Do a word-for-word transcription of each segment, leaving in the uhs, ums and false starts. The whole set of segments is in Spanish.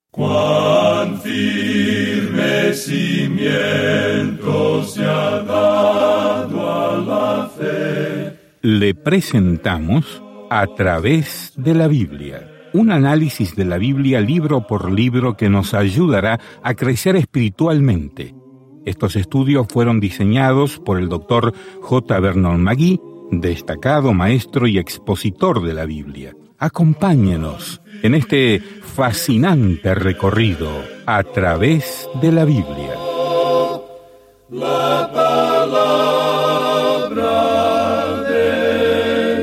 Cuán firme cimiento se ha dado a la fe. Le presentamos A través de la Biblia, un análisis de la Biblia libro por libro que nos ayudará a crecer espiritualmente. Estos estudios fueron diseñados por el doctor J. Vernon McGee, destacado maestro y expositor de la Biblia. Acompáñenos en este fascinante recorrido a través de la Biblia. La palabra de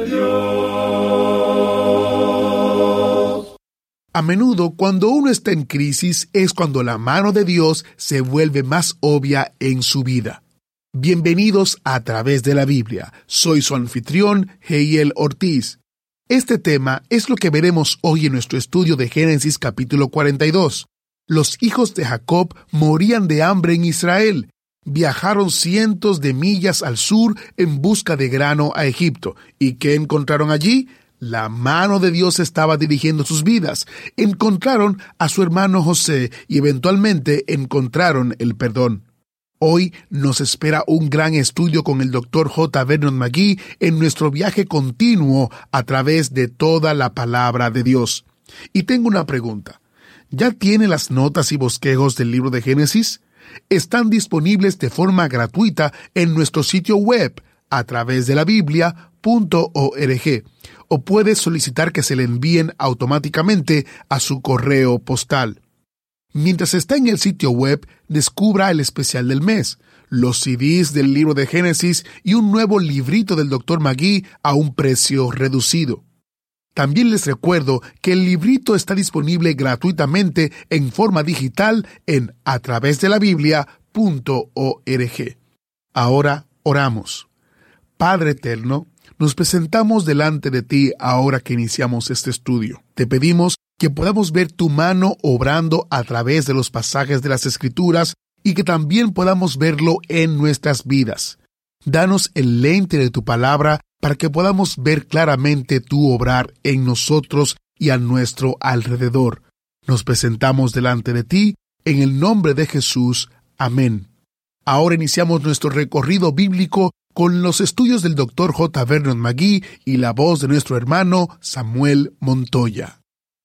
Dios. A menudo, cuando uno está en crisis, es cuando la mano de Dios se vuelve más obvia en su vida. Bienvenidos a, a través de la Biblia. Soy su anfitrión, Heiel Ortiz. Este tema es lo que veremos hoy en nuestro estudio de Génesis capítulo cuarenta y dos. Los hijos de Jacob morían de hambre en Israel. Viajaron cientos de millas al sur en busca de grano a Egipto. ¿Y qué encontraron allí? La mano de Dios estaba dirigiendo sus vidas. Encontraron a su hermano José y eventualmente encontraron el perdón. Hoy nos espera un gran estudio con el doctor J. Vernon McGee en nuestro viaje continuo a través de toda la palabra de Dios. Y tengo una pregunta. ¿Ya tiene las notas y bosquejos del libro de Génesis? Están disponibles de forma gratuita en nuestro sitio web a través de la biblia punto org, o puede solicitar que se le envíen automáticamente a su correo postal. Mientras está en el sitio web, descubra el especial del mes, los C Ds del libro de Génesis y un nuevo librito del doctor McGee a un precio reducido. También les recuerdo que el librito está disponible gratuitamente en forma digital en a través de la biblia punto org. Ahora oramos. Padre eterno, nos presentamos delante de ti ahora que iniciamos este estudio. Te pedimos que podamos ver tu mano obrando a través de los pasajes de las Escrituras y que también podamos verlo en nuestras vidas. Danos el lente de tu palabra para que podamos ver claramente tu obrar en nosotros y a nuestro alrededor. Nos presentamos delante de ti en el nombre de Jesús. Amén. Ahora iniciamos nuestro recorrido bíblico con los estudios del doctor J. Vernon McGee y la voz de nuestro hermano Samuel Montoya.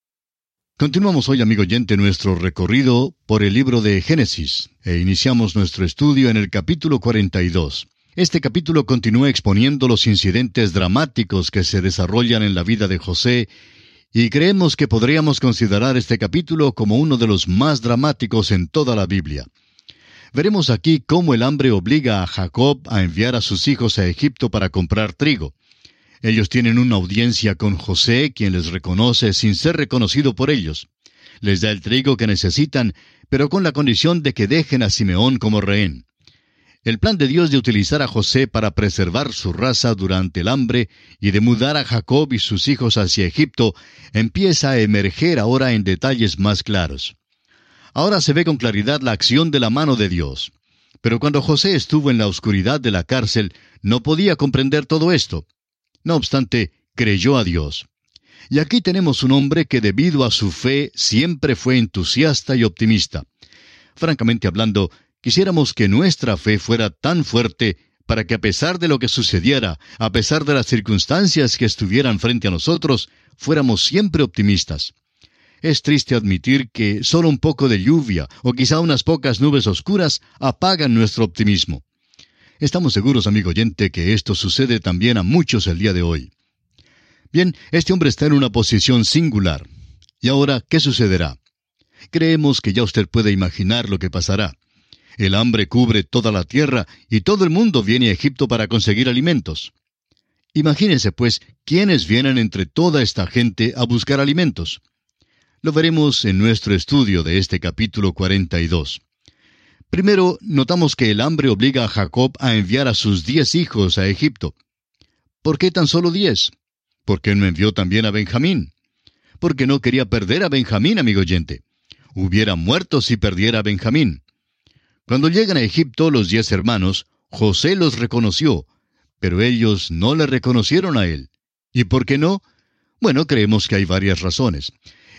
Continuamos hoy, amigo oyente, nuestro recorrido por el libro de Génesis, e iniciamos nuestro estudio en el capítulo cuarenta y dos. Este capítulo continúa exponiendo los incidentes dramáticos que se desarrollan en la vida de José, y creemos que podríamos considerar este capítulo como uno de los más dramáticos en toda la Biblia. Veremos aquí cómo el hambre obliga a Jacob a enviar a sus hijos a Egipto para comprar trigo. Ellos tienen una audiencia con José, quien les reconoce sin ser reconocido por ellos. Les da el trigo que necesitan, pero con la condición de que dejen a Simeón como rehén. El plan de Dios de utilizar a José para preservar su raza durante el hambre y de mudar a Jacob y sus hijos hacia Egipto empieza a emerger ahora en detalles más claros. Ahora se ve con claridad la acción de la mano de Dios. Pero cuando José estuvo en la oscuridad de la cárcel, no podía comprender todo esto. No obstante, creyó a Dios. Y aquí tenemos un hombre que debido a su fe siempre fue entusiasta y optimista. Francamente hablando, quisiéramos que nuestra fe fuera tan fuerte para que a pesar de lo que sucediera, a pesar de las circunstancias que estuvieran frente a nosotros, fuéramos siempre optimistas. Es triste admitir que solo un poco de lluvia o quizá unas pocas nubes oscuras apagan nuestro optimismo. Estamos seguros, amigo oyente, que esto sucede también a muchos el día de hoy. Bien, este hombre está en una posición singular. ¿Y ahora qué sucederá? Creemos que ya usted puede imaginar lo que pasará. El hambre cubre toda la tierra y todo el mundo viene a Egipto para conseguir alimentos. Imagínense, pues, quiénes vienen entre toda esta gente a buscar alimentos. Lo veremos en nuestro estudio de este capítulo cuarenta y dos. Primero, notamos que el hambre obliga a Jacob a enviar a sus diez hijos a Egipto. ¿Por qué tan solo diez? ¿Por qué no envió también a Benjamín? Porque no quería perder a Benjamín, amigo oyente. Hubiera muerto si perdiera a Benjamín. Cuando llegan a Egipto los diez hermanos, José los reconoció, pero ellos no le reconocieron a él. ¿Y por qué no? Bueno, creemos que hay varias razones.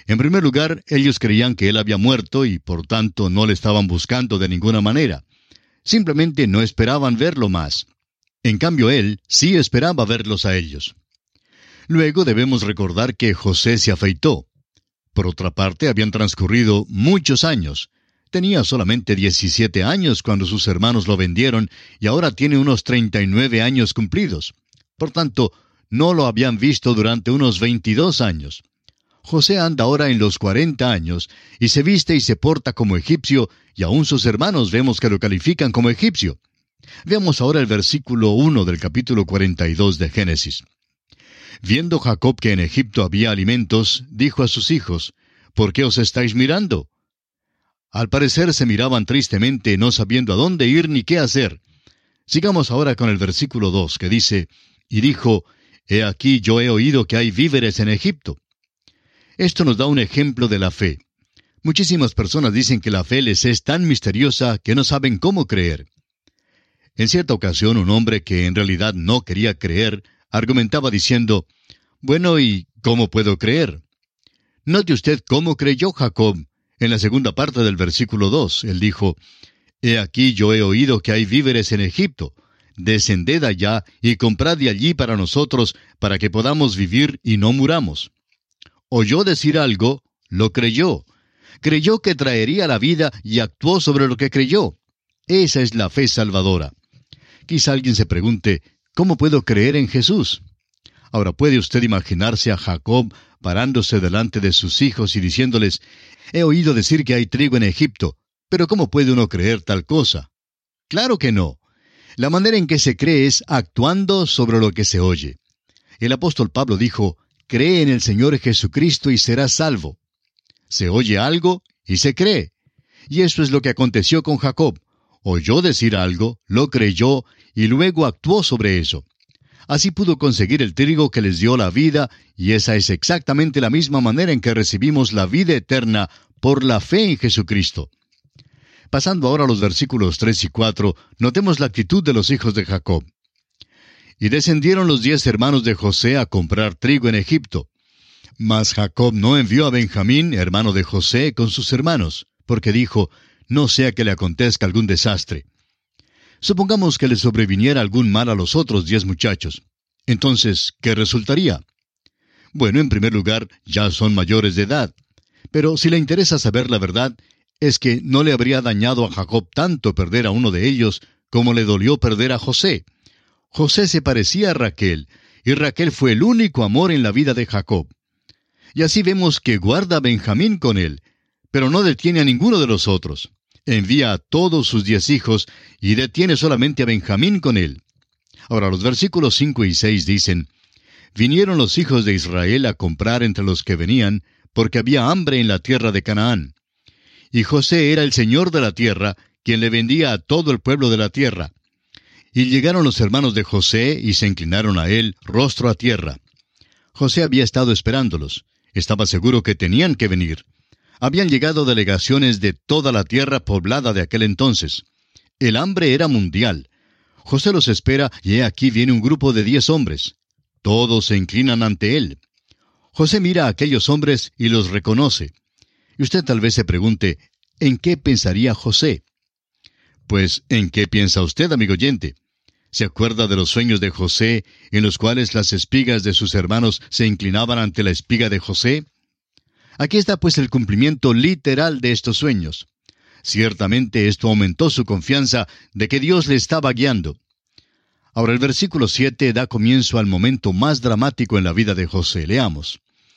En primer lugar, ellos creían que él había muerto y por tanto no le estaban buscando de ninguna manera. Simplemente no esperaban verlo más. En cambio, él sí esperaba verlos a ellos. Luego debemos recordar que José se afeitó. Por otra parte, habían transcurrido muchos años. Tenía solamente diecisiete años cuando sus hermanos lo vendieron y ahora tiene unos treinta y nueve años cumplidos. Por tanto, no lo habían visto durante unos veintidós años. José anda ahora en los cuarenta años y se viste y se porta como egipcio, y aún sus hermanos vemos que lo califican como egipcio. Veamos ahora el versículo uno del capítulo cuarenta y dos de Génesis. Viendo Jacob que en Egipto había alimentos, dijo a sus hijos, ¿por qué os estáis mirando? Al parecer se miraban tristemente, no sabiendo a dónde ir ni qué hacer. Sigamos ahora con el versículo dos, que dice, y dijo, He aquí yo he oído que hay víveres en Egipto. Esto nos da un ejemplo de la fe. Muchísimas personas dicen que la fe les es tan misteriosa que no saben cómo creer. En cierta ocasión, un hombre que en realidad no quería creer, argumentaba diciendo, bueno, ¿y cómo puedo creer? Note usted cómo creyó Jacob. En la segunda parte del versículo dos, él dijo, He aquí yo he oído que hay víveres en Egipto. Descended allá y comprad de allí para nosotros, para que podamos vivir y no muramos. Oyó decir algo, lo creyó. Creyó que traería la vida y actuó sobre lo que creyó. Esa es la fe salvadora. Quizá alguien se pregunte, ¿cómo puedo creer en Jesús? Ahora, ¿puede usted imaginarse a Jacob parándose delante de sus hijos y diciéndoles, he oído decir que hay trigo en Egipto, pero ¿cómo puede uno creer tal cosa? Claro que no. La manera en que se cree es actuando sobre lo que se oye. El apóstol Pablo dijo, cree en el Señor Jesucristo y serás salvo. Se oye algo y se cree. Y eso es lo que aconteció con Jacob. Oyó decir algo, lo creyó y luego actuó sobre eso. Así pudo conseguir el trigo que les dio la vida, y esa es exactamente la misma manera en que recibimos la vida eterna por la fe en Jesucristo. Pasando ahora a los versículos tres y cuatro, notemos la actitud de los hijos de Jacob. Y descendieron los diez hermanos de José a comprar trigo en Egipto. Mas Jacob no envió a Benjamín, hermano de José, con sus hermanos, porque dijo, no sea que le acontezca algún desastre. Supongamos que le sobreviniera algún mal a los otros diez muchachos. Entonces, ¿qué resultaría? Bueno, en primer lugar, ya son mayores de edad. Pero si le interesa saber la verdad, es que no le habría dañado a Jacob tanto perder a uno de ellos como le dolió perder a José. José se parecía a Raquel, y Raquel fue el único amor en la vida de Jacob. Y así vemos que guarda a Benjamín con él, pero no detiene a ninguno de los otros. Envía a todos sus diez hijos y detiene solamente a Benjamín con él. Ahora los versículos cinco y seis dicen, Vinieron los hijos de Israel a comprar entre los que venían, porque había hambre en la tierra de Canaán. Y José era el señor de la tierra, quien le vendía a todo el pueblo de la tierra. Y llegaron los hermanos de José y se inclinaron a él, rostro a tierra. José había estado esperándolos. Estaba seguro que tenían que venir. Habían llegado delegaciones de toda la tierra poblada de aquel entonces. El hambre era mundial. José los espera y he aquí viene un grupo de diez hombres. Todos se inclinan ante él. José mira a aquellos hombres y los reconoce. Y usted tal vez se pregunte, ¿en qué pensaría José? Pues, ¿en qué piensa usted, amigo oyente? ¿Se acuerda de los sueños de José, en los cuales las espigas de sus hermanos se inclinaban ante la espiga de José? Aquí está pues el cumplimiento literal de estos sueños. Ciertamente esto aumentó su confianza de que Dios le estaba guiando. Ahora el versículo siete da comienzo al momento más dramático en la vida de José. Leamos.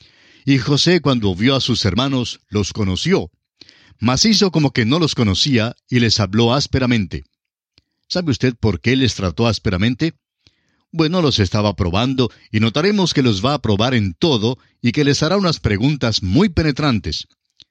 Y José, cuando vio a sus hermanos, los conoció, mas hizo como que no los conocía y les habló ásperamente. ¿Sabe usted por qué les trató ásperamente? Bueno, los estaba probando y notaremos que los va a probar en todo y que les hará unas preguntas muy penetrantes.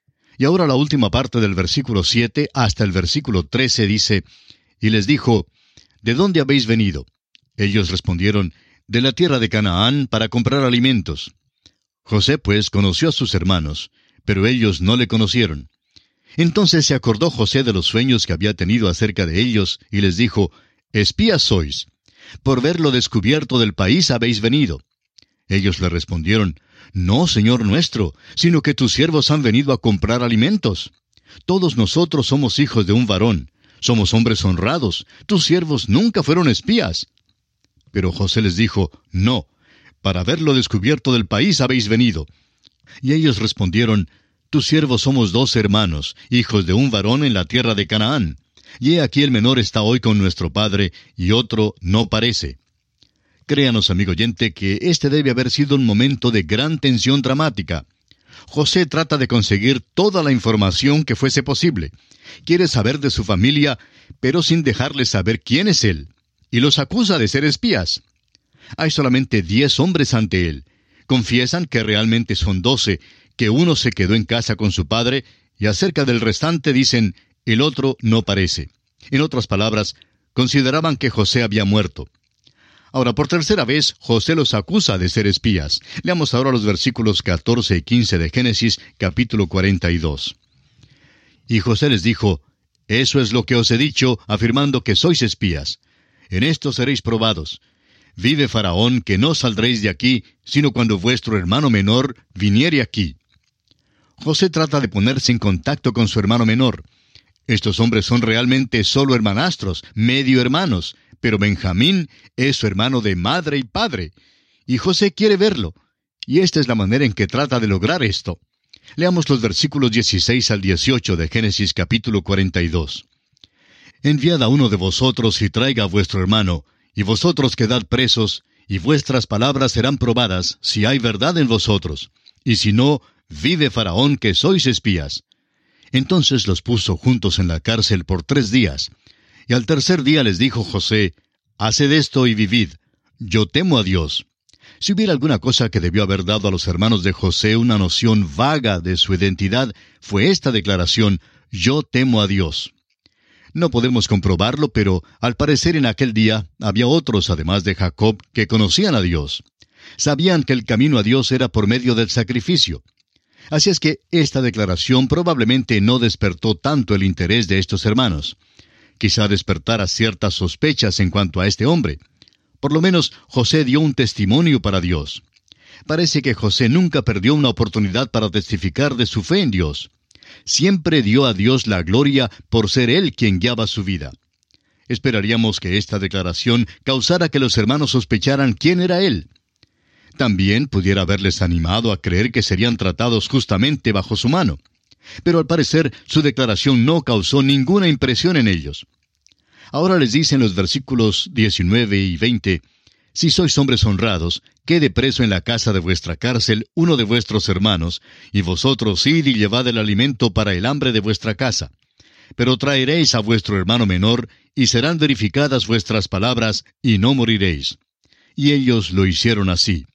Y ahora la última parte del versículo siete hasta el versículo trece dice, y les dijo, ¿de dónde habéis venido? Ellos respondieron, de la tierra de Canaán para comprar alimentos. José pues conoció a sus hermanos, pero ellos no le conocieron. Entonces se acordó José de los sueños que había tenido acerca de ellos y les dijo, espías sois. Por ver lo descubierto del país habéis venido. Ellos le respondieron, No, Señor nuestro, sino que tus siervos han venido a comprar alimentos. Todos nosotros somos hijos de un varón, somos hombres honrados, tus siervos nunca fueron espías. Pero José les dijo, no, para haberlo descubierto del país habéis venido. Y ellos respondieron, tus siervos somos dos hermanos, hijos de un varón en la tierra de Canaán. Y he aquí el menor está hoy con nuestro padre, y otro no parece. Créanos, amigo oyente, que este debe haber sido un momento de gran tensión dramática. José trata de conseguir toda la información que fuese posible. Quiere saber de su familia, pero sin dejarles saber quién es él. Y los acusa de ser espías. Hay solamente diez hombres ante él. Confiesan que realmente son doce, que uno se quedó en casa con su padre, y acerca del restante dicen, el otro no parece. En otras palabras, consideraban que José había muerto. Ahora, por tercera vez, José los acusa de ser espías. Leamos ahora los versículos catorce y quince de Génesis, capítulo cuarenta y dos. Y José les dijo, eso es lo que os he dicho, afirmando que sois espías. En esto seréis probados. Vive Faraón, que no saldréis de aquí, sino cuando vuestro hermano menor viniere aquí. José trata de ponerse en contacto con su hermano menor. Estos hombres son realmente solo hermanastros, medio hermanos, pero Benjamín es su hermano de madre y padre. Y José quiere verlo. Y esta es la manera en que trata de lograr esto. Leamos los versículos dieciséis al dieciocho de Génesis capítulo cuarenta y dos. Enviad a uno de vosotros y traiga a vuestro hermano, y vosotros quedad presos, y vuestras palabras serán probadas, si hay verdad en vosotros. Y si no, vive Faraón, que sois espías. Entonces los puso juntos en la cárcel por tres días. Y al tercer día les dijo José, haced esto y vivid. Yo temo a Dios. Si hubiera alguna cosa que debió haber dado a los hermanos de José una noción vaga de su identidad, fue esta declaración, yo temo a Dios. No podemos comprobarlo, pero al parecer en aquel día había otros, además de Jacob, que conocían a Dios. Sabían que el camino a Dios era por medio del sacrificio. Así es que esta declaración probablemente no despertó tanto el interés de estos hermanos. Quizá despertara ciertas sospechas en cuanto a este hombre. Por lo menos José dio un testimonio para Dios. Parece que José nunca perdió una oportunidad para testificar de su fe en Dios. Siempre dio a Dios la gloria por ser Él quien guiaba su vida. Esperaríamos que esta declaración causara que los hermanos sospecharan quién era Él. También pudiera haberles animado a creer que serían tratados justamente bajo su mano. Pero al parecer su declaración no causó ninguna impresión en ellos. Ahora les dice en los versículos diecinueve y veinte, si sois hombres honrados, quede preso en la casa de vuestra cárcel uno de vuestros hermanos, y vosotros id y llevad el alimento para el hambre de vuestra casa. Pero traeréis a vuestro hermano menor, y serán verificadas vuestras palabras, y no moriréis. Y ellos lo hicieron así.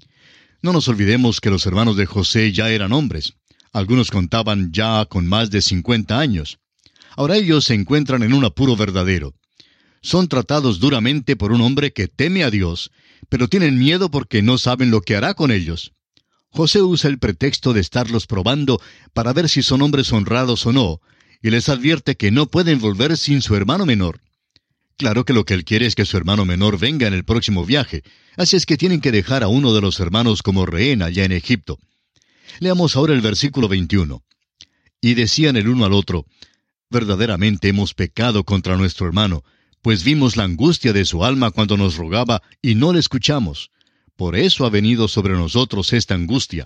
No nos olvidemos que los hermanos de José ya eran hombres. Algunos contaban ya con más de cincuenta años. Ahora ellos se encuentran en un apuro verdadero. Son tratados duramente por un hombre que teme a Dios, pero tienen miedo porque no saben lo que hará con ellos. José usa el pretexto de estarlos probando para ver si son hombres honrados o no, y les advierte que no pueden volver sin su hermano menor. Claro que lo que él quiere es que su hermano menor venga en el próximo viaje, así es que tienen que dejar a uno de los hermanos como rehén allá en Egipto. Leamos ahora el versículo veintiuno. Y decían el uno al otro, verdaderamente hemos pecado contra nuestro hermano, pues vimos la angustia de su alma cuando nos rogaba y no le escuchamos. Por eso ha venido sobre nosotros esta angustia.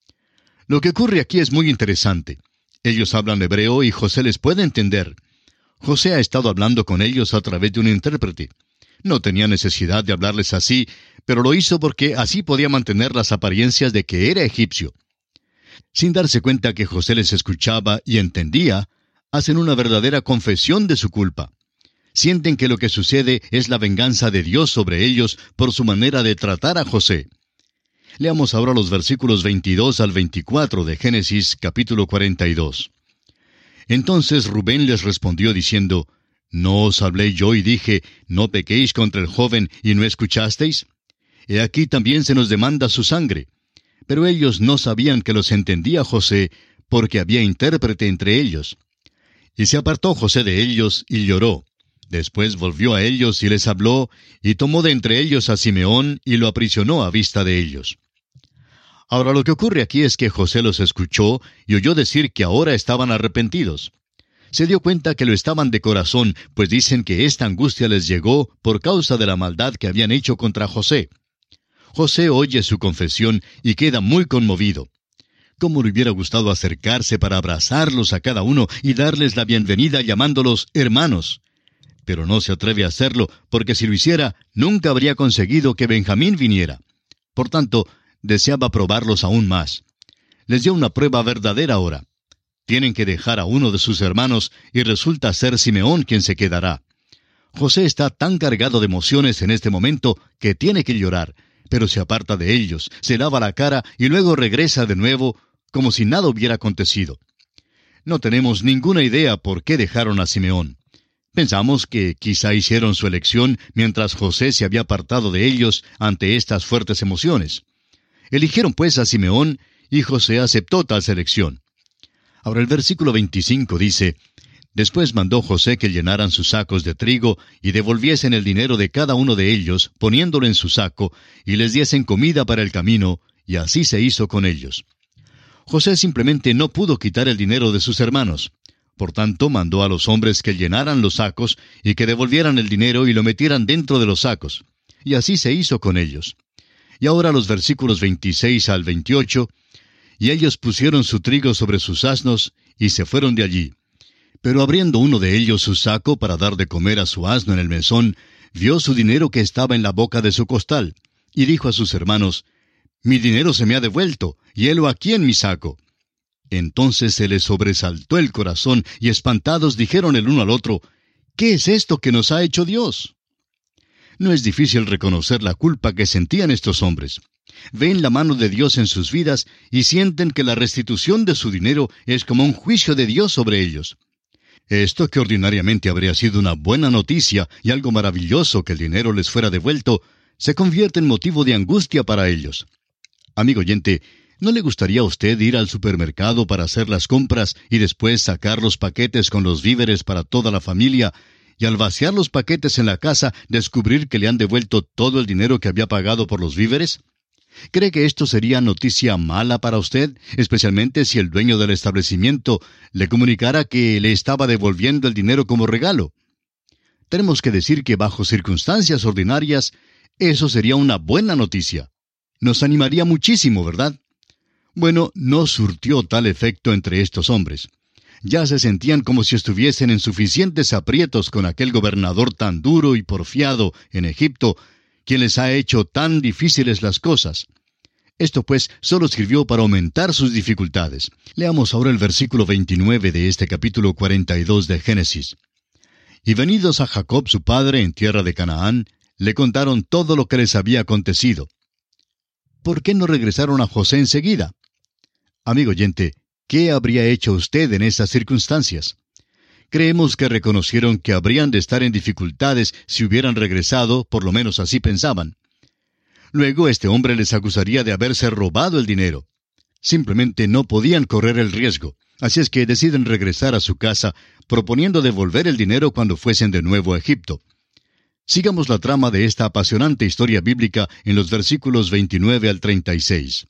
Lo que ocurre aquí es muy interesante. Ellos hablan hebreo y José les puede entender. José ha estado hablando con ellos a través de un intérprete. No tenía necesidad de hablarles así, pero lo hizo porque así podía mantener las apariencias de que era egipcio. Sin darse cuenta que José les escuchaba y entendía, hacen una verdadera confesión de su culpa. Sienten que lo que sucede es la venganza de Dios sobre ellos por su manera de tratar a José. Leamos ahora los versículos veintidós al veinticuatro de Génesis capítulo cuarenta y dos. Entonces Rubén les respondió diciendo, ¿no os hablé yo y dije, no pequéis contra el joven y no escuchasteis? He aquí también se nos demanda su sangre. Pero ellos no sabían que los entendía José, porque había intérprete entre ellos. Y se apartó José de ellos y lloró. Después volvió a ellos y les habló, y tomó de entre ellos a Simeón y lo aprisionó a vista de ellos. Ahora lo que ocurre aquí es que José los escuchó y oyó decir que ahora estaban arrepentidos. Se dio cuenta que lo estaban de corazón, pues dicen que esta angustia les llegó por causa de la maldad que habían hecho contra José. José oye su confesión y queda muy conmovido. ¿Cómo le hubiera gustado acercarse para abrazarlos a cada uno y darles la bienvenida llamándolos hermanos? Pero no se atreve a hacerlo, porque si lo hiciera, nunca habría conseguido que Benjamín viniera. Por tanto, deseaba probarlos aún más. Les dio una prueba verdadera ahora. Tienen que dejar a uno de sus hermanos y resulta ser Simeón quien se quedará. José está tan cargado de emociones en este momento que tiene que llorar, pero se aparta de ellos, se lava la cara y luego regresa de nuevo como si nada hubiera acontecido. No tenemos ninguna idea por qué dejaron a Simeón. Pensamos que quizá hicieron su elección mientras José se había apartado de ellos ante estas fuertes emociones. Eligieron pues a Simeón y José aceptó tal selección. Ahora el versículo veinticinco dice: Después mandó José que llenaran sus sacos de trigo y devolviesen el dinero de cada uno de ellos, poniéndolo en su saco, y les diesen comida para el camino, y así se hizo con ellos. José simplemente no pudo quitar el dinero de sus hermanos. Por tanto, mandó a los hombres que llenaran los sacos y que devolvieran el dinero y lo metieran dentro de los sacos. Y así se hizo con ellos. Y ahora los versículos veintiséis al veintiocho, y ellos pusieron su trigo sobre sus asnos, y se fueron de allí. Pero abriendo uno de ellos su saco para dar de comer a su asno en el mesón, vio su dinero que estaba en la boca de su costal, y dijo a sus hermanos: Mi dinero se me ha devuelto, y helo aquí en mi saco. Entonces se les sobresaltó el corazón, y espantados dijeron el uno al otro: ¿Qué es esto que nos ha hecho Dios? No es difícil reconocer la culpa que sentían estos hombres. Ven la mano de Dios en sus vidas y sienten que la restitución de su dinero es como un juicio de Dios sobre ellos. Esto, que ordinariamente habría sido una buena noticia y algo maravilloso que el dinero les fuera devuelto, se convierte en motivo de angustia para ellos. Amigo oyente, ¿no le gustaría a usted ir al supermercado para hacer las compras y después sacar los paquetes con los víveres para toda la familia, y al vaciar los paquetes en la casa descubrir que le han devuelto todo el dinero que había pagado por los víveres? ¿Cree que esto sería noticia mala para usted, especialmente si el dueño del establecimiento le comunicara que le estaba devolviendo el dinero como regalo? Tenemos que decir que bajo circunstancias ordinarias, eso sería una buena noticia. Nos animaría muchísimo, ¿verdad? Bueno, no surtió tal efecto entre estos hombres. Ya se sentían como si estuviesen en suficientes aprietos con aquel gobernador tan duro y porfiado en Egipto, quien les ha hecho tan difíciles las cosas. Esto pues solo sirvió para aumentar sus dificultades. Leamos ahora el versículo veintinueve de este capítulo cuarenta y dos de Génesis. Y venidos a Jacob su padre en tierra de Canaán, le contaron todo lo que les había acontecido. ¿Por qué no regresaron a José enseguida? Amigo oyente, ¿qué habría hecho usted en esas circunstancias? Creemos que reconocieron que habrían de estar en dificultades si hubieran regresado, por lo menos así pensaban. Luego este hombre les acusaría de haberse robado el dinero. Simplemente no podían correr el riesgo, así es que deciden regresar a su casa, proponiendo devolver el dinero cuando fuesen de nuevo a Egipto. Sigamos la trama de esta apasionante historia bíblica en los versículos veintinueve al treinta y seis.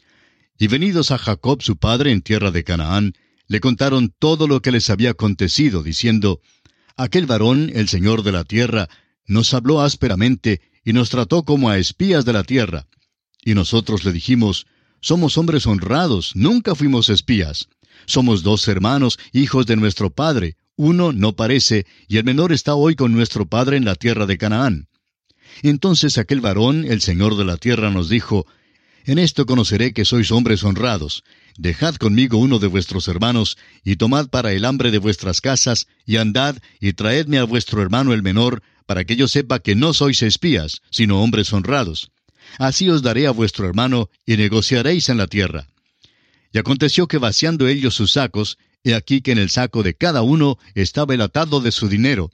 Y venidos a Jacob su padre en tierra de Canaán, le contaron todo lo que les había acontecido, diciendo: Aquel varón, el señor de la tierra, nos habló ásperamente y nos trató como a espías de la tierra. Y nosotros le dijimos: Somos hombres honrados, nunca fuimos espías. Somos dos hermanos, hijos de nuestro padre. Uno no parece, y el menor está hoy con nuestro padre en la tierra de Canaán. Entonces aquel varón, el señor de la tierra, nos dijo: En esto conoceré que sois hombres honrados. Dejad conmigo uno de vuestros hermanos, y tomad para el hambre de vuestras casas, y andad, y traedme a vuestro hermano el menor, para que yo sepa que no sois espías, sino hombres honrados. Así os daré a vuestro hermano, y negociaréis en la tierra. Y aconteció que vaciando ellos sus sacos, he aquí que en el saco de cada uno estaba el atado de su dinero.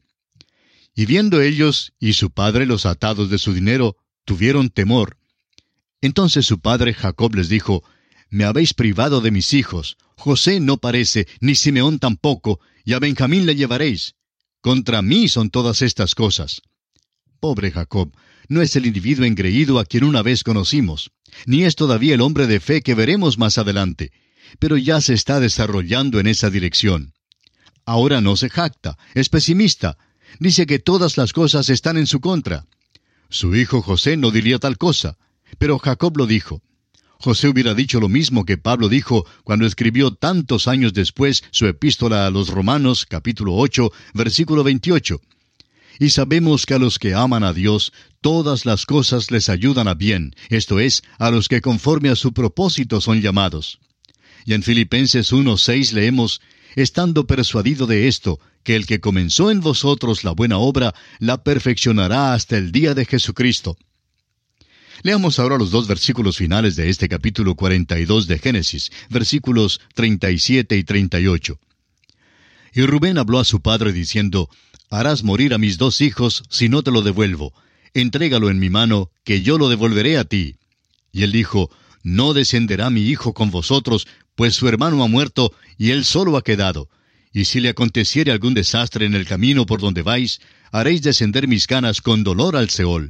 Y viendo ellos y su padre los atados de su dinero, tuvieron temor. Entonces su padre Jacob les dijo: Me habéis privado de mis hijos. José no parece, ni Simeón tampoco, y a Benjamín le llevaréis. Contra mí son todas estas cosas. Pobre Jacob, No es el individuo engreído a quien una vez conocimos, ni es todavía el hombre de fe que veremos más adelante, pero ya se está desarrollando en esa dirección. Ahora no se jacta, es pesimista, dice que todas las cosas están en su contra. Su hijo José no diría tal cosa, pero Jacob lo dijo. José hubiera dicho lo mismo que Pablo dijo cuando escribió tantos años después su epístola a los Romanos, capítulo ocho, versículo veintiocho. Y sabemos que a los que aman a Dios, todas las cosas les ayudan a bien, esto es, a los que conforme a su propósito son llamados. Y en Filipenses uno seis leemos, estando persuadido de esto, que el que comenzó en vosotros la buena obra, la perfeccionará hasta el día de Jesucristo. Leamos ahora los dos versículos finales de este capítulo cuarenta y dos de Génesis, versículos treinta y siete y treinta y ocho. Y Rubén habló a su padre diciendo, harás morir a mis dos hijos si no te lo devuelvo. Entrégalo en mi mano, que yo lo devolveré a ti. Y él dijo, no descenderá mi hijo con vosotros, pues su hermano ha muerto, y él solo ha quedado. Y si le aconteciere algún desastre en el camino por donde vais, haréis descender mis canas con dolor al Seol.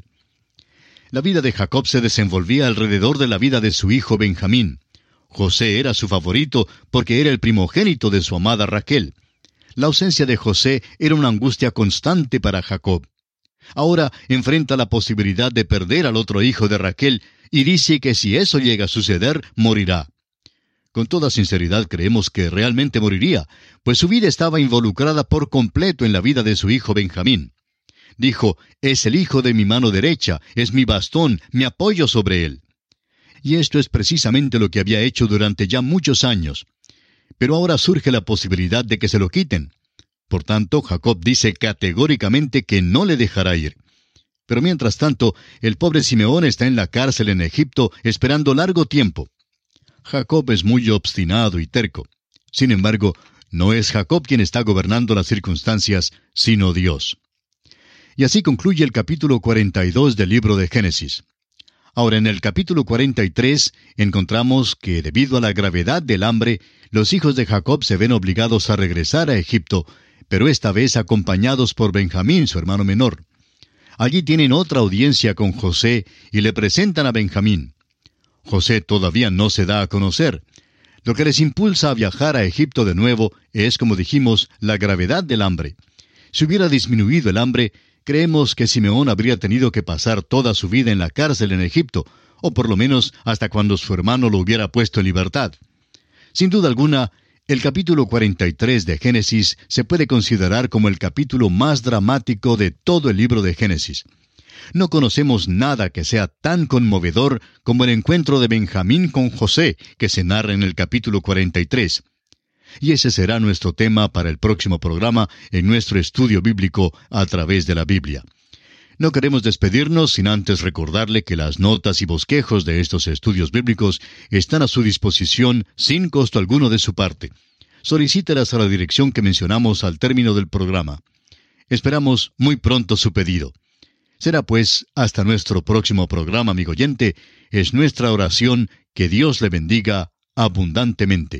La vida de Jacob se desenvolvía alrededor de la vida de su hijo Benjamín. José era su favorito porque era el primogénito de su amada Raquel. La ausencia de José era una angustia constante para Jacob. Ahora enfrenta la posibilidad de perder al otro hijo de Raquel y dice que si eso llega a suceder, morirá. Con toda sinceridad creemos que realmente moriría, pues su vida estaba involucrada por completo en la vida de su hijo Benjamín. Dijo, es el hijo de mi mano derecha, es mi bastón, mi apoyo sobre él. Y esto es precisamente lo que había hecho durante ya muchos años. Pero ahora surge la posibilidad de que se lo quiten. Por tanto, Jacob dice categóricamente que no le dejará ir. Pero mientras tanto, el pobre Simeón está en la cárcel en Egipto esperando largo tiempo. Jacob es muy obstinado y terco. Sin embargo, no es Jacob quien está gobernando las circunstancias, sino Dios. Y así concluye el capítulo cuarenta y dos del libro de Génesis. Ahora, en el capítulo cuarenta y tres, encontramos que debido a la gravedad del hambre, los hijos de Jacob se ven obligados a regresar a Egipto, pero esta vez acompañados por Benjamín, su hermano menor. Allí tienen otra audiencia con José y le presentan a Benjamín. José todavía no se da a conocer. Lo que les impulsa a viajar a Egipto de nuevo es, como dijimos, la gravedad del hambre. Si hubiera disminuido el hambre, creemos que Simeón habría tenido que pasar toda su vida en la cárcel en Egipto, o por lo menos hasta cuando su hermano lo hubiera puesto en libertad. Sin duda alguna, el capítulo cuarenta y tres de Génesis se puede considerar como el capítulo más dramático de todo el libro de Génesis. No conocemos nada que sea tan conmovedor como el encuentro de Benjamín con José, que se narra en el capítulo cuarenta y tres. Y ese será nuestro tema para el próximo programa en nuestro estudio bíblico a través de la Biblia. No queremos despedirnos sin antes recordarle que las notas y bosquejos de estos estudios bíblicos están a su disposición sin costo alguno de su parte. Solicítelas a la dirección que mencionamos al término del programa. Esperamos muy pronto su pedido. Será pues hasta nuestro próximo programa, amigo oyente. Es nuestra oración que Dios le bendiga abundantemente.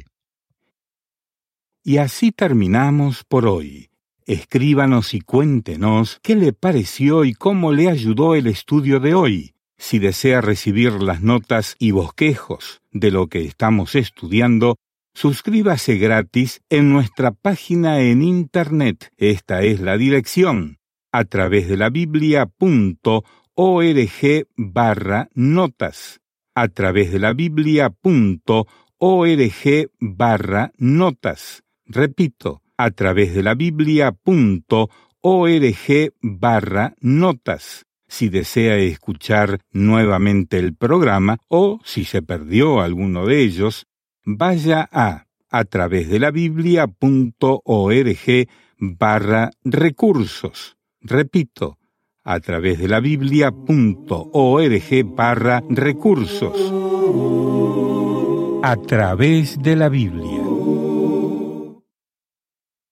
Y así terminamos por hoy. Escríbanos y cuéntenos qué le pareció y cómo le ayudó el estudio de hoy. Si desea recibir las notas y bosquejos de lo que estamos estudiando, suscríbase gratis en nuestra página en Internet. Esta es la dirección, a través de la biblia punto org barra notas. A través de la biblia punto org barra notas. Repito, a través de la biblia punto org barra notas. Si desea escuchar nuevamente el programa o si se perdió alguno de ellos, vaya a a través de la biblia punto org barra recursos. Repito, a través de la biblia punto org barra recursos. A través de la Biblia.